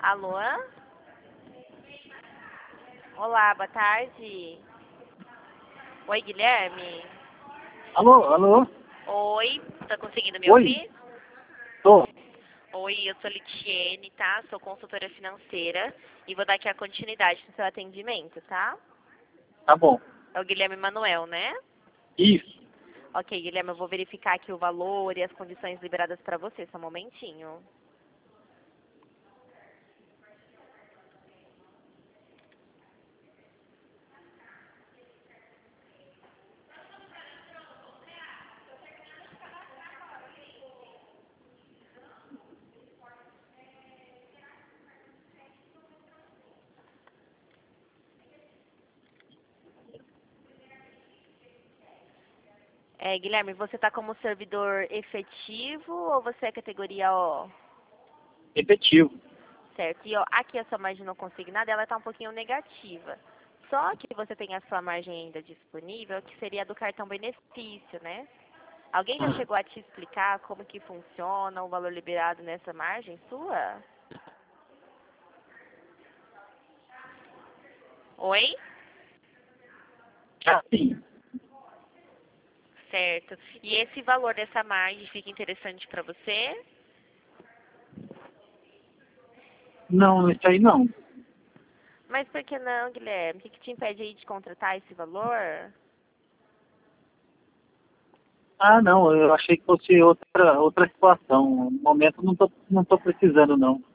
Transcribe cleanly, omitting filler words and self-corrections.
Alô? Olá, boa tarde. Oi, Guilherme. Alô, alô? Oi, tá conseguindo me Oi, ouvir? tô. Oi, eu sou Litiene, tá? Sou consultora financeira e vou dar aqui a continuidade no seu atendimento, tá? Tá bom. É o Guilherme Manuel, né? Isso. Ok, Guilherme, eu vou verificar aqui o valor e as condições liberadas para você, só um momentinho. Guilherme, você está como servidor efetivo ou você é categoria O? Efetivo. Certo. E ó, aqui a sua margem não consignada, ela está um pouquinho negativa. Só que você tem a sua margem ainda disponível, que seria a do cartão benefício, né? Alguém já chegou a te explicar como que funciona o valor liberado nessa margem sua? Oi? Assim, Certo. E esse valor dessa margem fica interessante para você? não, isso aí não. Mas por que não, Guilherme? O que te impede aí de contratar esse valor? Ah, não, eu achei que fosse outra situação. No momento não tô precisando, não.